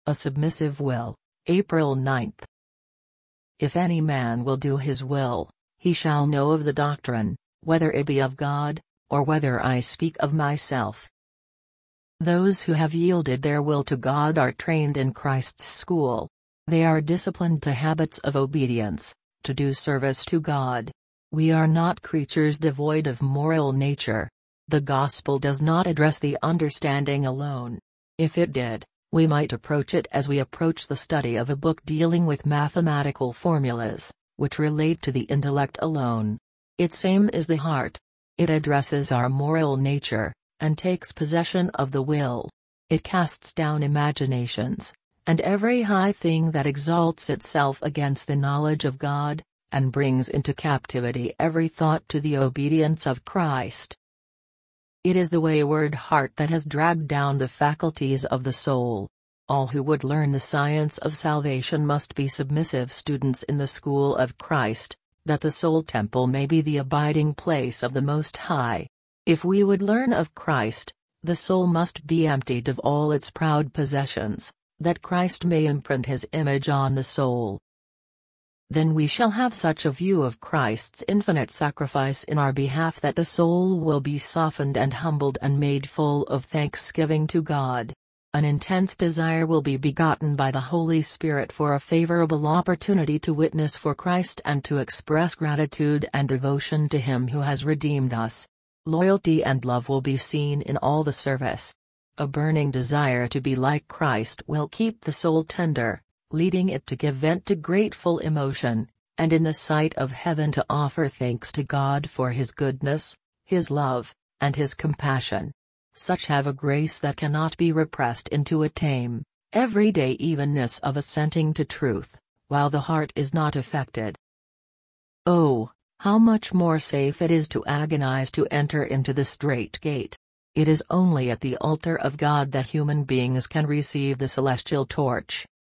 A submissive will, April 9. If any man will do his will, he shall know of the doctrine, whether it be of God, or whether I speak of myself. Those who have yielded their will to God are trained in Christ's school. They are disciplined to habits of obedience, to do service to God. We are not creatures devoid of moral nature. The gospel does not address the understanding alone. If it did, we might approach it as we approach the study of a book dealing with mathematical formulas, which relate to the intellect alone. Its aim is the heart. It addresses our moral nature, and takes possession of the will. It casts down imaginations, and every high thing that exalts itself against the knowledge of God, and brings into captivity every thought to the obedience of Christ. It is the wayward heart that has dragged down the faculties of the soul. All who would learn the science of salvation must be submissive students in the school of Christ, that the soul temple may be the abiding place of the Most High. If we would learn of Christ, the soul must be emptied of all its proud possessions, that Christ may imprint his image on the soul. Then we shall have such a view of Christ's infinite sacrifice in our behalf that the soul will be softened and humbled and made full of thanksgiving to God. An intense desire will be begotten by the Holy Spirit for a favorable opportunity to witness for Christ and to express gratitude and devotion to Him who has redeemed us. Loyalty and love will be seen in all the service. A burning desire to be like Christ will keep the soul tender, leading it to give vent to grateful emotion, and in the sight of heaven to offer thanks to God for His goodness, His love, and His compassion. Such have a grace that cannot be repressed into a tame, everyday evenness of assenting to truth, while the heart is not affected. Oh, how much more safe it is to agonize to enter into the strait gate! It is only at the altar of God that human beings can receive the celestial torch.